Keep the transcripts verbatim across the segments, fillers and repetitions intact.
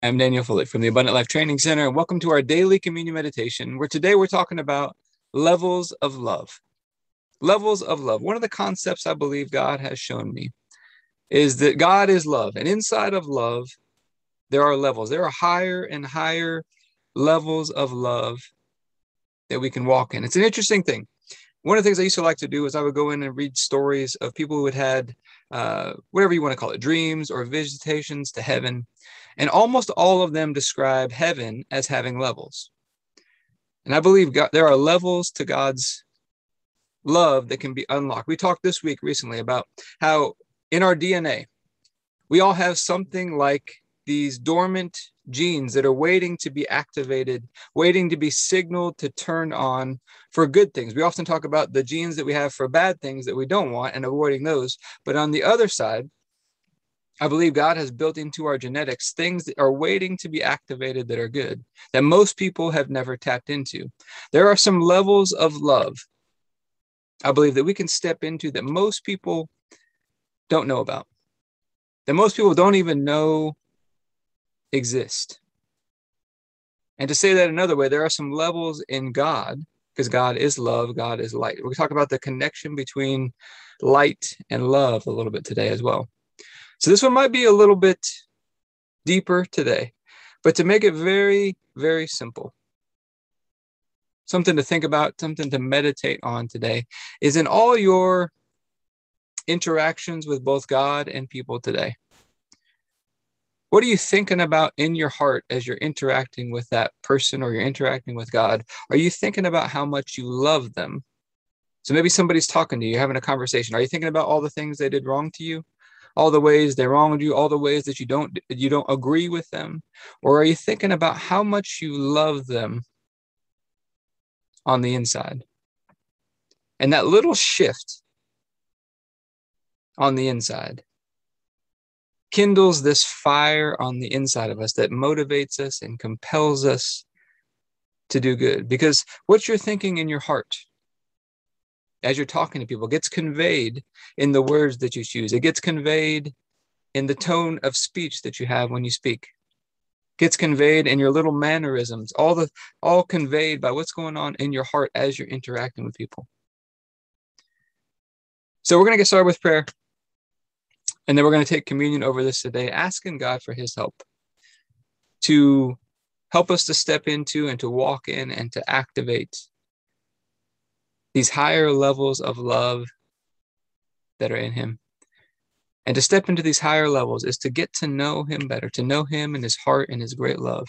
I'm Daniel Fullett from the Abundant Life Training Center, and welcome to our daily communion meditation, where today we're talking about levels of love. Levels of love. One of the concepts I believe God has shown me is that God is love, and inside of love, there are levels. There are higher and higher levels of love that we can walk in. It's an interesting thing. One of the things I used to like to do is I would go in and read stories of people who had had, uh, whatever you want to call it, dreams or visitations to heaven. And almost all of them describe heaven as having levels. And I believe God, there are levels to God's love that can be unlocked. We talked this week recently about how in our D N A, we all have something like these dormant genes that are waiting to be activated, waiting to be signaled to turn on for good things. We often talk about the genes that we have for bad things that we don't want and avoiding those. But on the other side, I believe God has built into our genetics things that are waiting to be activated that are good, that most people have never tapped into. There are some levels of love, I believe, that we can step into that most people don't know about, that most people don't even know exist. And to say that another way, there are some levels in God, because God is love, God is light. We're talking about the connection between light and love a little bit today as well. So this one might be a little bit deeper today, but to make it very, very simple, something to think about, something to meditate on today is in all your interactions with both God and people today. What are you thinking about in your heart as you're interacting with that person or you're interacting with God? Are you thinking about how much you love them? So maybe somebody's talking to you, you're having a conversation. Are you thinking about all the things they did wrong to you? All the ways they wronged you, all the ways that you don't you don't agree with them? Or are you thinking about how much you love them on the inside? And that little shift on the inside kindles this fire on the inside of us that motivates us and compels us to do good. Because what you're thinking in your heart as you're talking to people gets conveyed in the words that you choose. It gets conveyed in the tone of speech that you have when you speak. It gets conveyed in your little mannerisms, all the all conveyed by what's going on in your heart as you're interacting with people. So we're going to get started with prayer. And then we're going to take communion over this today, asking God for his help to help us to step into and to walk in and to activate these higher levels of love that are in him. And to step into these higher levels is to get to know him better, to know him and his heart and his great love.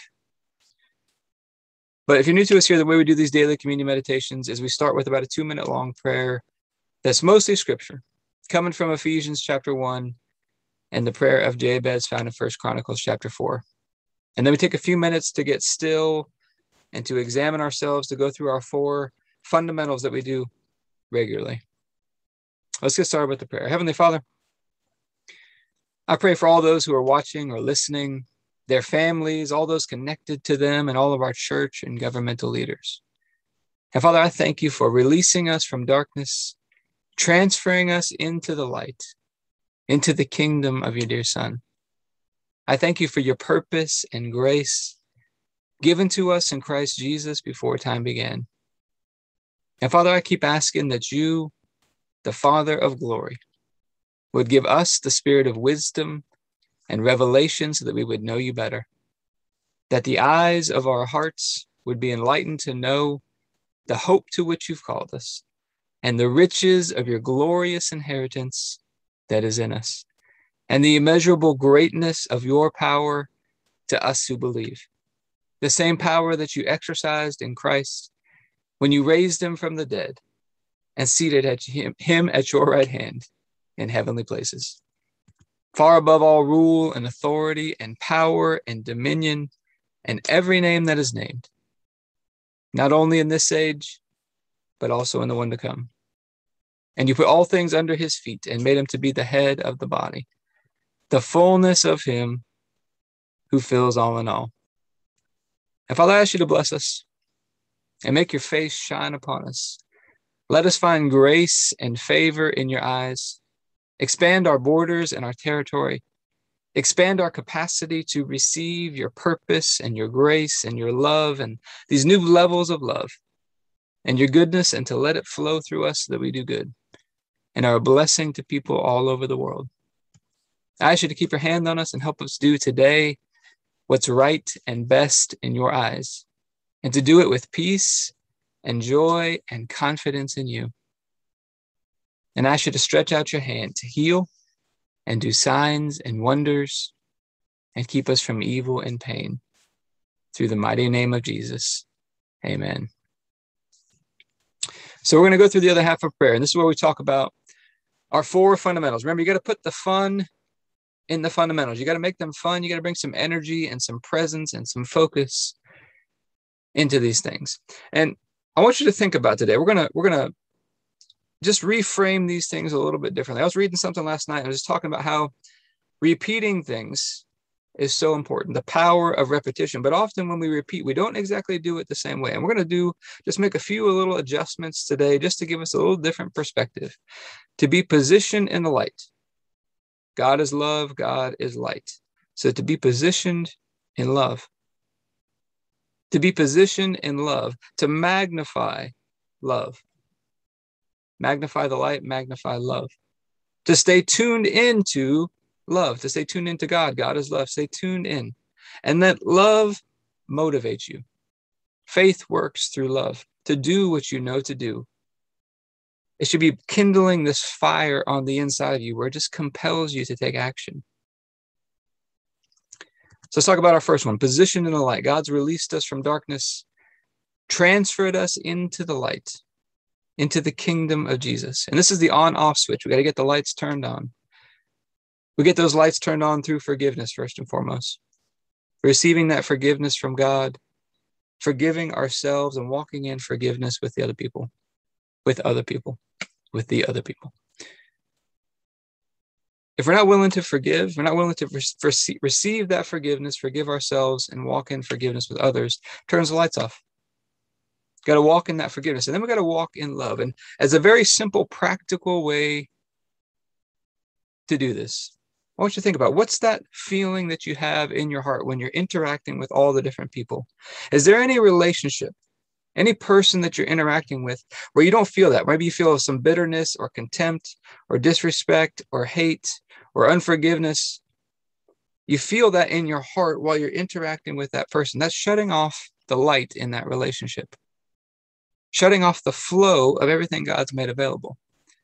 But if you're new to us here, the way we do these daily communion meditations is we start with about a two minute long prayer that's mostly scripture, coming from Ephesians chapter one and the prayer of Jabez found in First Chronicles chapter four. And then we take a few minutes to get still and to examine ourselves, to go through our four fundamentals that we do regularly. Let's get started with the prayer. Heavenly Father, I pray for all those who are watching or listening, their families, all those connected to them, and all of our church and governmental leaders. And Father, I thank you for releasing us from darkness, transferring us into the light, into the kingdom of your dear Son. I thank you for your purpose and grace given to us in Christ Jesus before time began. And Father, I keep asking that you, the Father of glory, would give us the spirit of wisdom and revelation so that we would know you better, that the eyes of our hearts would be enlightened to know the hope to which you've called us and the riches of your glorious inheritance that is in us, and the immeasurable greatness of your power to us who believe. The same power that you exercised in Christ when you raised him from the dead and seated at him, him at your right hand in heavenly places, far above all rule and authority and power and dominion and every name that is named, not only in this age, but also in the one to come. And you put all things under his feet and made him to be the head of the body, the fullness of him who fills all in all. And Father, I ask you to bless us and make your face shine upon us. Let us find grace and favor in your eyes. Expand our borders and our territory. Expand our capacity to receive your purpose and your grace and your love and these new levels of love and your goodness, and to let it flow through us so that we do good and are a blessing to people all over the world. I ask you to keep your hand on us and help us do today what's right and best in your eyes, and to do it with peace and joy and confidence in you. And I ask you to stretch out your hand to heal and do signs and wonders and keep us from evil and pain. Through the mighty name of Jesus, amen. So we're going to go through the other half of prayer, and this is where we talk about our four fundamentals. Remember, you got to put the fun in the fundamentals. You got to make them fun. You got to bring some energy and some presence and some focus into these things. And I want you to think about today. We're gonna we're gonna just reframe these things a little bit differently. I was reading something last night. I was just talking about how repeating things is so important, the power of repetition. But often when we repeat, we don't exactly do it the same way. And we're going to do just make a few little adjustments today just to give us a little different perspective, to be positioned in the light. God is love, God is light. So to be positioned in love, to be positioned in love, to magnify love. Magnify the light, magnify love. To stay tuned into love, to stay tuned into God. God is love. Stay tuned in. And that love motivates you. Faith works through love to do what you know to do. It should be kindling this fire on the inside of you where it just compels you to take action. So let's talk about our first one, position in the light. God's released us from darkness, transferred us into the light, into the kingdom of Jesus. And this is the on-off switch. We got to get the lights turned on. We get those lights turned on through forgiveness, first and foremost. Receiving that forgiveness from God, forgiving ourselves and walking in forgiveness with the other people, with other people, with the other people. If we're not willing to forgive, we're not willing to re- receive that forgiveness, forgive ourselves, and walk in forgiveness with others, turns the lights off. Got to walk in that forgiveness. And then we got to walk in love. And as a very simple, practical way to do this, I want you to think about, what's that feeling that you have in your heart when you're interacting with all the different people? Is there any relationship, any person that you're interacting with where you don't feel that? Maybe you feel some bitterness or contempt or disrespect or hate or unforgiveness. You feel that in your heart while you're interacting with that person. That's shutting off the light in that relationship, shutting off the flow of everything God's made available.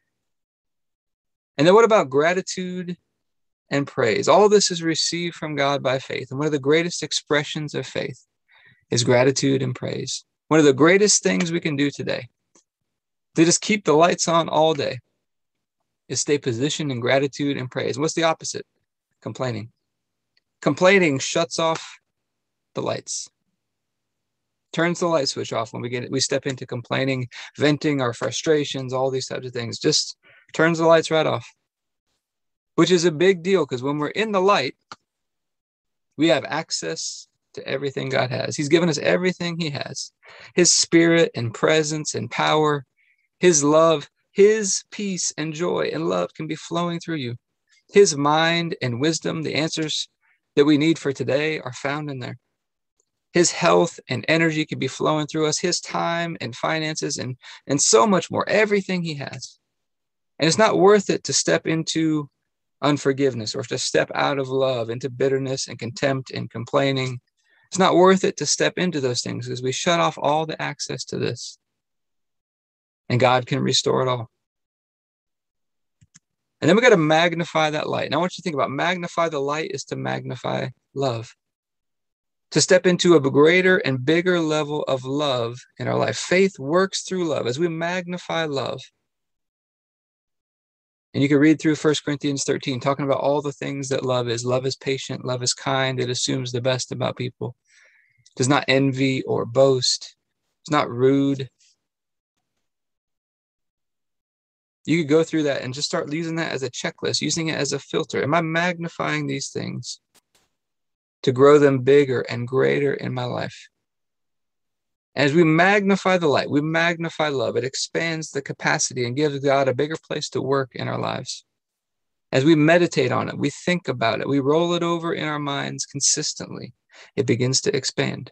And then what about gratitude and praise? All this is received from God by faith. And one of the greatest expressions of faith is gratitude and praise. One of the greatest things we can do today to just keep the lights on all day is stay positioned in gratitude and praise. What's the opposite? Complaining. Complaining shuts off the lights, turns the light switch off when we get we step into complaining, venting our frustrations, all these types of things. Just turns the lights right off, which is a big deal because when we're in the light, we have access to everything God has. He's given us everything he has. His spirit and presence and power, his love, his peace and joy and love can be flowing through you. His mind and wisdom, the answers that we need for today are found in there. His health and energy can be flowing through us. His time and finances and, and so much more, everything he has. And it's not worth it to step into unforgiveness or to step out of love into bitterness and contempt and complaining. It's not worth it to step into those things because we shut off all the access to this. And God can restore it all. And then we got to magnify that light. And I want you to think about magnify the light is to magnify love. To step into a greater and bigger level of love in our life. Faith works through love as we magnify love. And you can read through First Corinthians thirteen, talking about all the things that love is. Love is patient, love is kind, it assumes the best about people. It does not envy or boast. It's not rude. You could go through that and just start using that as a checklist, using it as a filter. Am I magnifying these things to grow them bigger and greater in my life? As we magnify the light, we magnify love. It expands the capacity and gives God a bigger place to work in our lives. As we meditate on it, we think about it, we roll it over in our minds consistently, it begins to expand.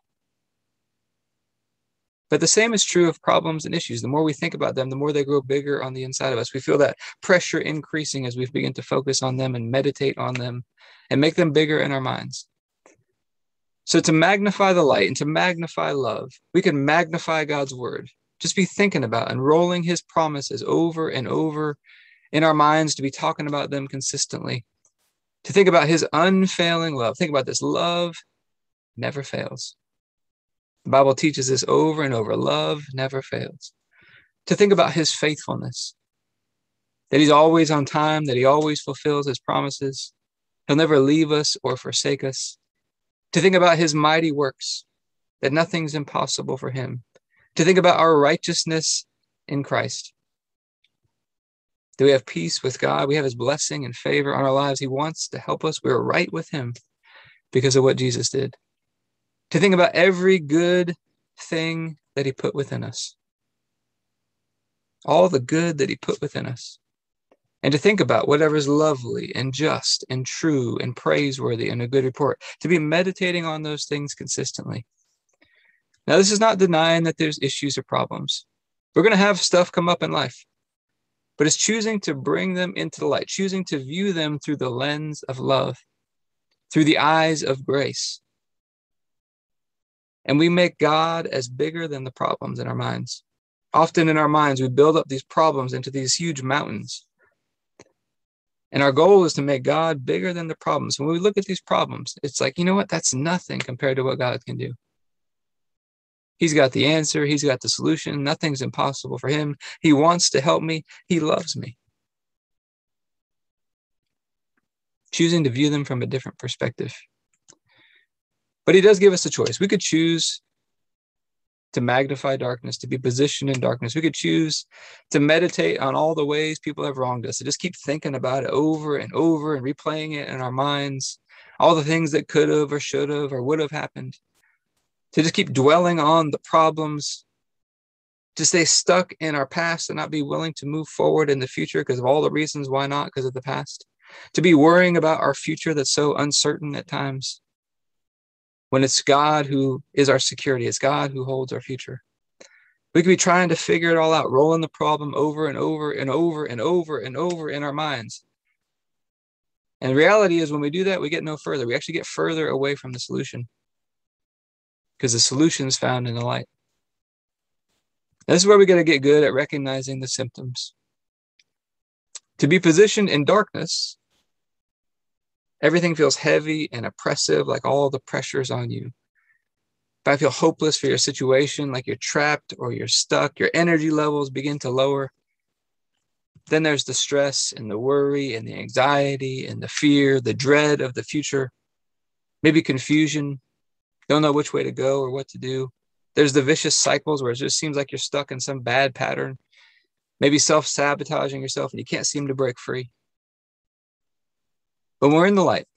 But the same is true of problems and issues. The more we think about them, the more they grow bigger on the inside of us. We feel that pressure increasing as we begin to focus on them and meditate on them and make them bigger in our minds. So to magnify the light and to magnify love, we can magnify God's word. Just be thinking about and rolling his promises over and over in our minds, to be talking about them consistently, to think about his unfailing love. Think about this. Love never fails. The Bible teaches this over and over. Love never fails. To think about his faithfulness, that he's always on time, that he always fulfills his promises. He'll never leave us or forsake us. To think about his mighty works, that nothing's impossible for him. To think about our righteousness in Christ. Do we have peace with God? We have his blessing and favor on our lives. He wants to help us. We're right with him because of what Jesus did. To think about every good thing that he put within us. All the good that he put within us. And to think about whatever is lovely and just and true and praiseworthy and a good report. To be meditating on those things consistently. Now, this is not denying that there's issues or problems. We're going to have stuff come up in life. But it's choosing to bring them into the light, choosing to view them through the lens of love, through the eyes of grace. And we make God as bigger than the problems in our minds. Often in our minds, we build up these problems into these huge mountains. And our goal is to make God bigger than the problems. When we look at these problems, it's like, you know what? That's nothing compared to what God can do. He's got the answer. He's got the solution. Nothing's impossible for him. He wants to help me. He loves me. Choosing to view them from a different perspective. But he does give us a choice. We could choose to magnify darkness, to be positioned in darkness. We could choose to meditate on all the ways people have wronged us, to just keep thinking about it over and over and replaying it in our minds, all the things that could have or should have or would have happened. To just keep dwelling on the problems, to stay stuck in our past and not be willing to move forward in the future because of all the reasons why not, because of the past. To be worrying about our future that's so uncertain at times, when it's God who is our security. It's God who holds our future. We could be trying to figure it all out, rolling the problem over and over and over and over and over in our minds. And the reality is when we do that, we get no further. We actually get further away from the solution. Because the solution is found in the light. This is where we got to get good at recognizing the symptoms. To be positioned in darkness, everything feels heavy and oppressive, like all the pressure's on you. If I feel hopeless for your situation, like you're trapped or you're stuck, your energy levels begin to lower. Then there's the stress and the worry and the anxiety and the fear, the dread of the future, maybe confusion. Don't know which way to go or what to do. There's the vicious cycles where it just seems like you're stuck in some bad pattern, maybe self-sabotaging yourself and you can't seem to break free. But when we're in the light,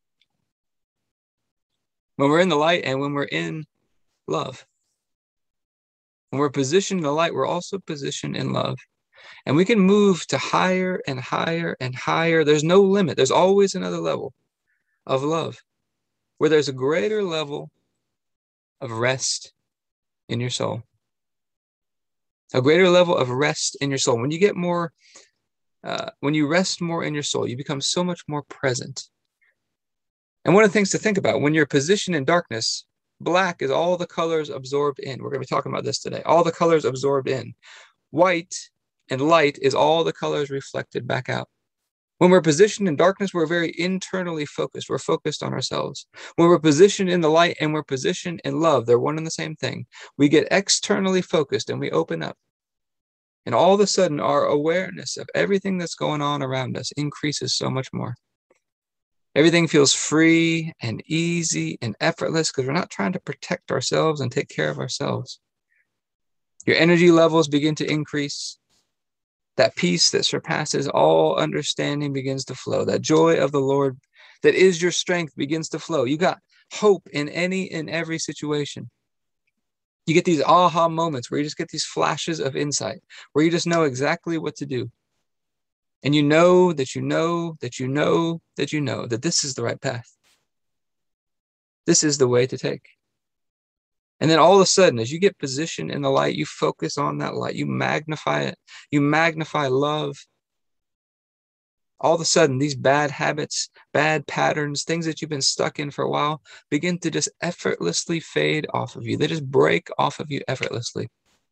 when we're in the light and when we're in love, when we're positioned in the light, we're also positioned in love. And we can move to higher and higher and higher. There's no limit. There's always another level of love where there's a greater level of rest in your soul. A greater level of rest in your soul. When you get more, uh, when you rest more in your soul, you become so much more present. And one of the things to think about, when you're positioned in darkness, black is all the colors absorbed in. We're going to be talking about this today. All the colors absorbed in. White and light is all the colors reflected back out. When we're positioned in darkness, we're very internally focused. We're focused on ourselves. When we're positioned in the light and we're positioned in love, they're one and the same thing. We get externally focused and we open up. And all of a sudden, our awareness of everything that's going on around us increases so much more. Everything feels free and easy and effortless because we're not trying to protect ourselves and take care of ourselves. Your energy levels begin to increase. That peace that surpasses all understanding begins to flow. That joy of the Lord that is your strength begins to flow. You got hope in any and every situation. You get these aha moments where you just get these flashes of insight, where you just know exactly what to do. And you know that you know that you know that you know that this is the right path. This is the way to take. And then all of a sudden, as you get positioned in the light, you focus on that light, you magnify it, you magnify love. All of a sudden, these bad habits, bad patterns, things that you've been stuck in for a while, begin to just effortlessly fade off of you. They just break off of you effortlessly.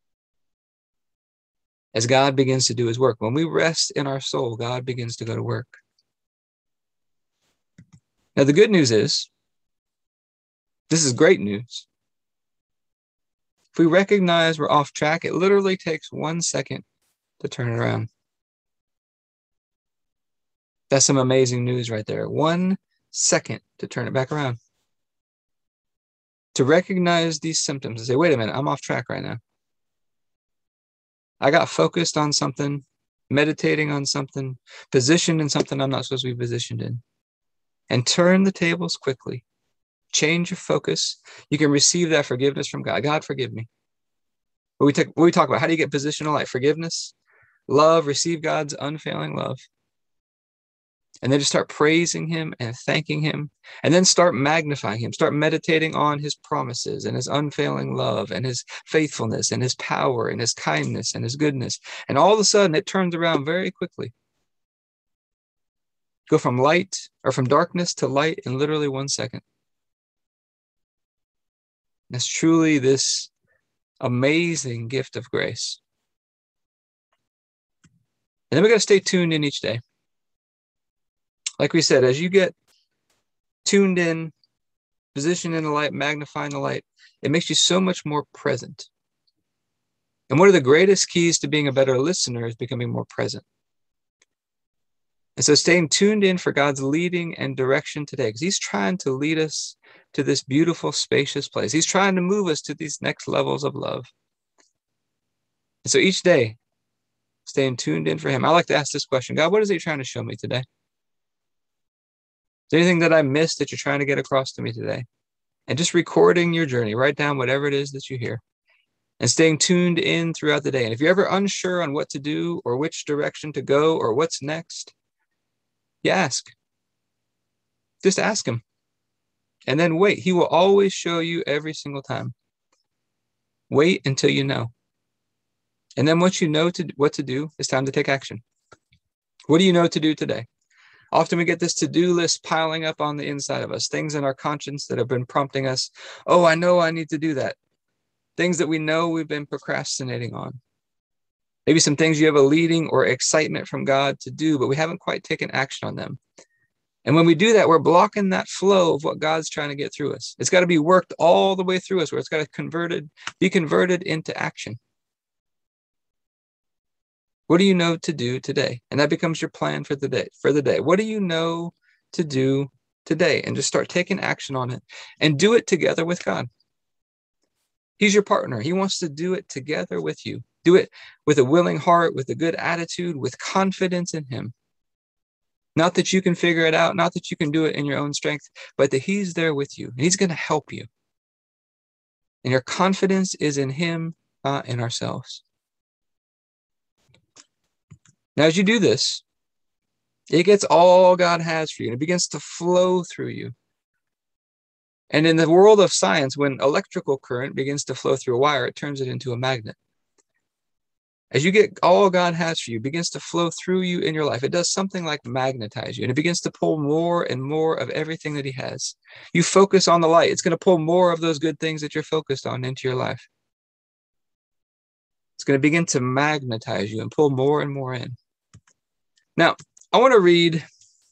As God begins to do his work. When we rest in our soul, God begins to go to work. Now, the good news is, this is great news. If we recognize we're off track, it literally takes one second to turn it around. That's some amazing news right there. One second to turn it back around. To recognize these symptoms and say, wait a minute, I'm off track right now. I got focused on something, meditating on something, positioned in something I'm not supposed to be positioned in. And turn the tables quickly. Change your focus. You can receive that forgiveness from God. God, forgive me. What we, take, what we talk about, how do you get positioned in life? Forgiveness, love, receive God's unfailing love. And then just start praising him and thanking him. And then start magnifying him. Start meditating on his promises and his unfailing love and his faithfulness and his power and his kindness and his goodness. And all of a sudden, it turns around very quickly. Go from light or from darkness to light in literally one second. That's truly this amazing gift of grace. And then we got to stay tuned in each day. Like we said, as you get tuned in, positioned in the light, magnifying the light, it makes you so much more present. And one of the greatest keys to being a better listener is becoming more present. And so staying tuned in for God's leading and direction today, because he's trying to lead us to this beautiful, spacious place. He's trying to move us to these next levels of love. And so each day, staying tuned in for him. I like to ask this question, God, what is he trying to show me today? Is there anything that I missed that you're trying to get across to me today? And just recording your journey, write down whatever it is that you hear and staying tuned in throughout the day. And if you're ever unsure on what to do or which direction to go or what's next, you ask. Just ask him. And then wait. He will always show you every single time. Wait until you know. And then once you know to, what to do, it's time to take action. What do you know to do today? Often we get this to-do list piling up on the inside of us, things in our conscience that have been prompting us. Oh, I know I need to do that. Things that we know we've been procrastinating on. Maybe some things you have a leading or excitement from God to do, but we haven't quite taken action on them. And when we do that, we're blocking that flow of what God's trying to get through us. It's got to be worked all the way through us, where it's got to converted, be converted into action. What do you know to do today? And that becomes your plan for the day. For the day, what do you know to do today? And just start taking action on it and do it together with God. He's your partner. He wants to do it together with you. Do it with a willing heart, with a good attitude, with confidence in him. Not that you can figure it out, not that you can do it in your own strength, but that he's there with you and he's going to help you. And your confidence is in him, not in ourselves. Now, as you do this, it gets all God has for you, and it begins to flow through you. And in the world of science, when electrical current begins to flow through a wire, it turns it into a magnet. As you get all God has for you, it begins to flow through you in your life. It does something like magnetize you, and it begins to pull more and more of everything that he has. You focus on the light. It's going to pull more of those good things that you're focused on into your life. It's going to begin to magnetize you and pull more and more in. Now, I want to read,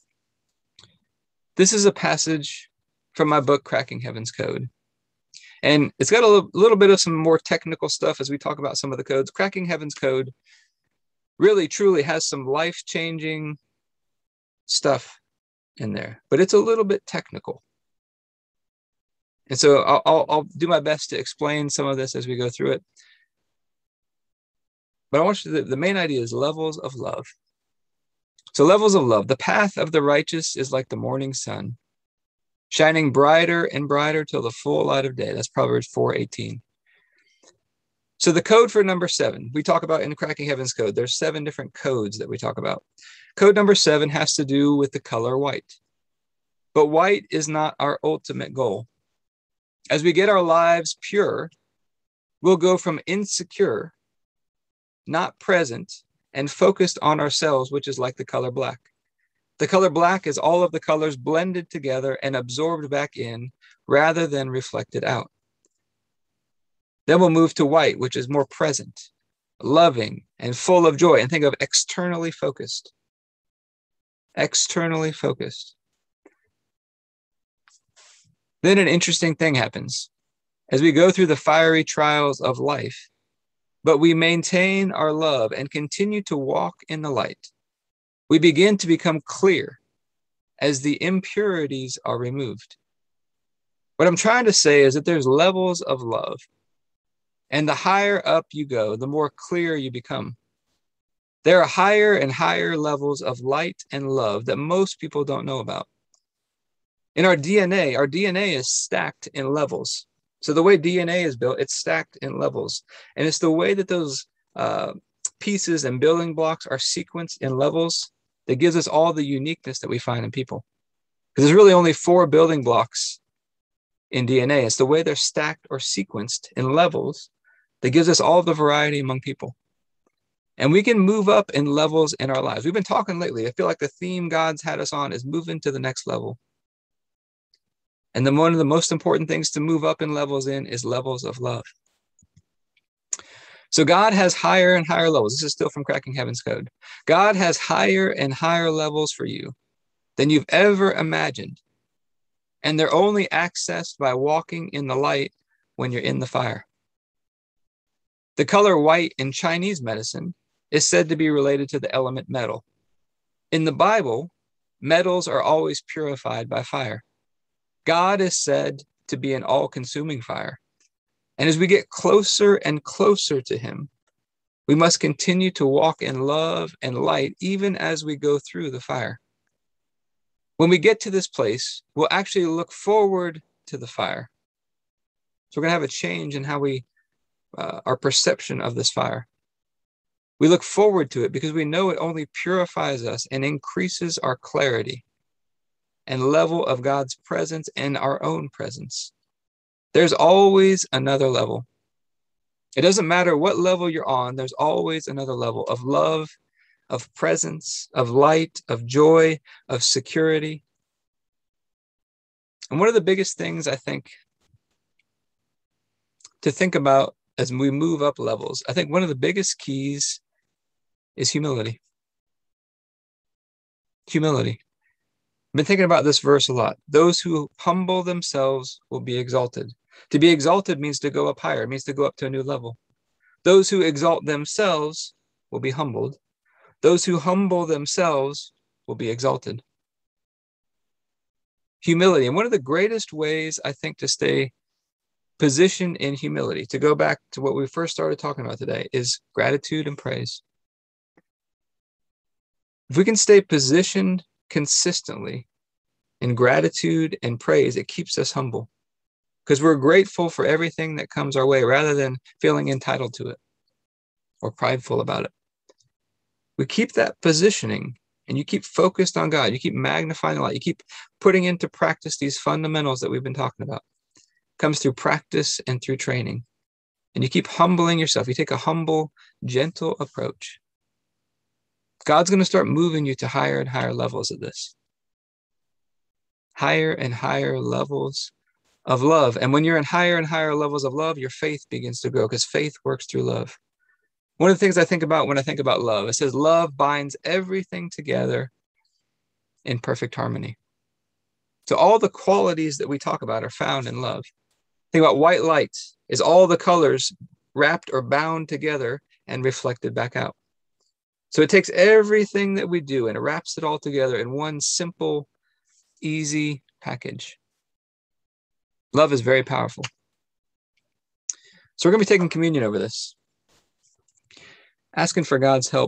this is a passage from my book, Cracking Heaven's Code. And it's got a little, little bit of some more technical stuff as we talk about some of the codes. Cracking Heaven's Code really, truly has some life-changing stuff in there, but it's a little bit technical. And so I'll, I'll, I'll do my best to explain some of this as we go through it. But I want you to, the main idea is levels of love. So levels of love. The path of the righteous is like the morning sun, shining brighter and brighter till the full light of day. That's Proverbs four eighteen. So the code for number seven, we talk about in the Cracking Heavens code, there's seven different codes that we talk about. Code number seven has to do with the color white. But white is not our ultimate goal. As we get our lives pure, we'll go from insecure, not present, and focused on ourselves, which is like the color black. The color black is all of the colors blended together and absorbed back in rather than reflected out. Then we'll move to white, which is more present, loving, and full of joy. And think of externally focused. Externally focused. Then an interesting thing happens. As we go through the fiery trials of life, but we maintain our love and continue to walk in the light, we begin to become clear as the impurities are removed. What I'm trying to say is that there's levels of love, and the higher up you go, the more clear you become. There are higher and higher levels of light and love that most people don't know about. In our D N A, our D N A is stacked in levels. So the way D N A is built, it's stacked in levels. And it's the way that those uh, pieces and building blocks are sequenced in levels that gives us all the uniqueness that we find in people. Because there's really only four building blocks in D N A. It's the way they're stacked or sequenced in levels that gives us all the variety among people. And we can move up in levels in our lives. We've been talking lately. I feel like the theme God's had us on is moving to the next level. And then one of the most important things to move up in levels in is levels of love. So God has higher and higher levels. This is still from Cracking Heavens Code. God has higher and higher levels for you than you've ever imagined. And they're only accessed by walking in the light when you're in the fire. The color white in Chinese medicine is said to be related to the element metal. In the Bible, metals are always purified by fire. God is said to be an all-consuming fire. And as we get closer and closer to him, we must continue to walk in love and light even as we go through the fire. When we get to this place, we'll actually look forward to the fire. So we're going to have a change in how we, uh, our perception of this fire. We look forward to it because we know it only purifies us and increases our clarity and level of God's presence and our own presence. There's always another level. It doesn't matter what level you're on, there's always another level of love, of presence, of light, of joy, of security. And one of the biggest things I think to think about as we move up levels, I think one of the biggest keys is humility. Humility. I've been thinking about this verse a lot. Those who humble themselves will be exalted. To be exalted means to go up higher. It means to go up to a new level. Those who exalt themselves will be humbled. Those who humble themselves will be exalted. Humility. And one of the greatest ways, I think, to stay positioned in humility, to go back to what we first started talking about today, is gratitude and praise. If we can stay positioned consistently in gratitude and praise, it keeps us humble because we're grateful for everything that comes our way rather than feeling entitled to it or prideful about it. We keep that positioning and you keep focused on God. You keep magnifying the light. You keep putting into practice these fundamentals that we've been talking about. It comes through practice and through training. And you keep humbling yourself. You take a humble, gentle approach. God's going to start moving you to higher and higher levels of this. Higher and higher levels of love. And when you're in higher and higher levels of love, your faith begins to grow because faith works through love. One of the things I think about when I think about love, it says love binds everything together in perfect harmony. So all the qualities that we talk about are found in love. Think about white light is all the colors wrapped or bound together and reflected back out. So it takes everything that we do and it wraps it all together in one simple, easy package. Love is very powerful. So we're going to be taking communion over this, asking for God's help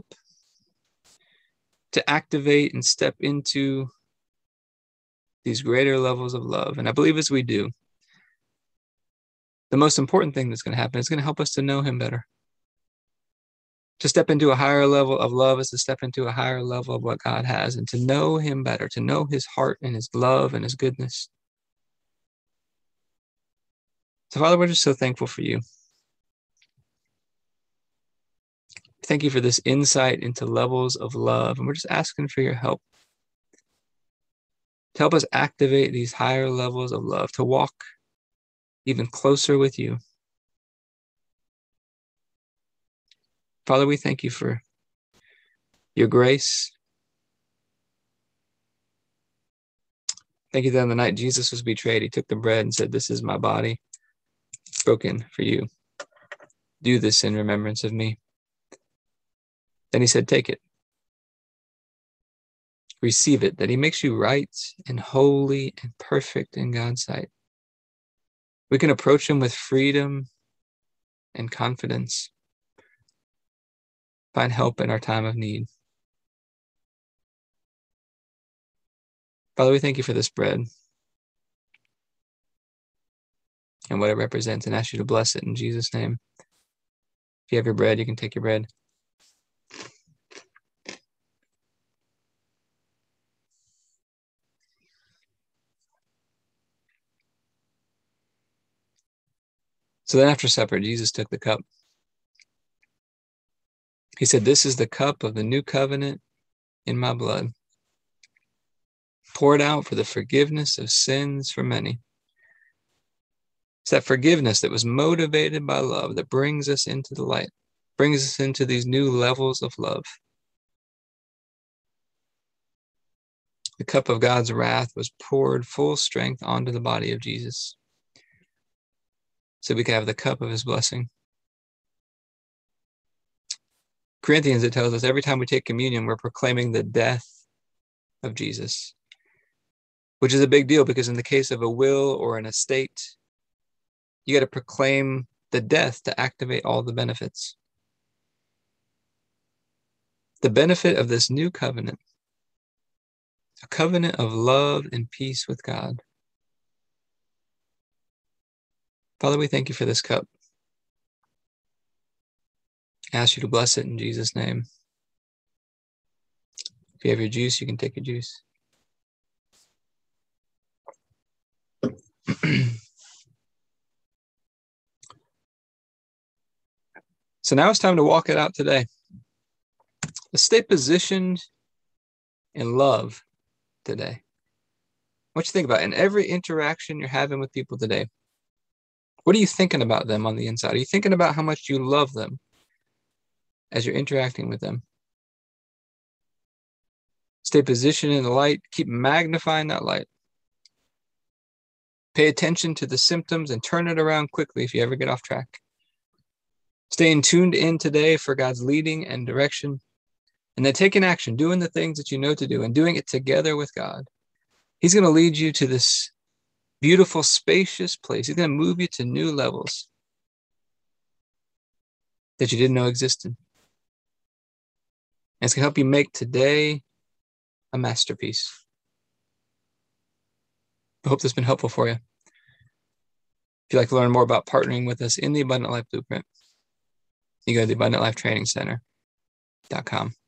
to activate and step into these greater levels of love. And I believe as we do, the most important thing that's going to happen is going to help us to know him better. To step into a higher level of love is to step into a higher level of what God has and to know him better, to know his heart and his love and his goodness. So, Father, we're just so thankful for you. Thank you for this insight into levels of love. And we're just asking for your help to help us activate these higher levels of love, to walk even closer with you. Father, we thank you for your grace. Thank you that on the night Jesus was betrayed, he took the bread and said, "This is my body broken for you. Do this in remembrance of me." Then he said, "Take it. Receive it," that he makes you right and holy and perfect in God's sight. We can approach him with freedom and confidence. Find help in our time of need. Father, we thank you for this bread and what it represents, and ask you to bless it in Jesus' name. If you have your bread, you can take your bread. So then after supper, Jesus took the cup. He said, "This is the cup of the new covenant in my blood, poured out for the forgiveness of sins for many." It's that forgiveness that was motivated by love that brings us into the light, brings us into these new levels of love. The cup of God's wrath was poured full strength onto the body of Jesus, so we could have the cup of his blessing. Corinthians, it tells us every time we take communion, we're proclaiming the death of Jesus, which is a big deal because in the case of a will or an estate, you got to proclaim the death to activate all the benefits. The benefit of this new covenant, a covenant of love and peace with God. Father, we thank you for this cup. I ask you to bless it in Jesus' name. If you have your juice, you can take your juice. So now it's time to walk it out today. Let's stay positioned in love today. What you think about in every interaction you're having with people today? What are you thinking about them on the inside? Are you thinking about how much you love them as you're interacting with them? Stay positioned in the light. Keep magnifying that light. Pay attention to the symptoms and turn it around quickly if you ever get off track. Staying tuned in today for God's leading and direction. And then taking action, doing the things that you know to do and doing it together with God. He's going to lead you to this beautiful, spacious place. He's going to move you to new levels that you didn't know existed. And it's going to help you make today a masterpiece. I hope this has been helpful for you. If you'd like to learn more about partnering with us in the Abundant Life Blueprint, you go to the abundant life training center dot com.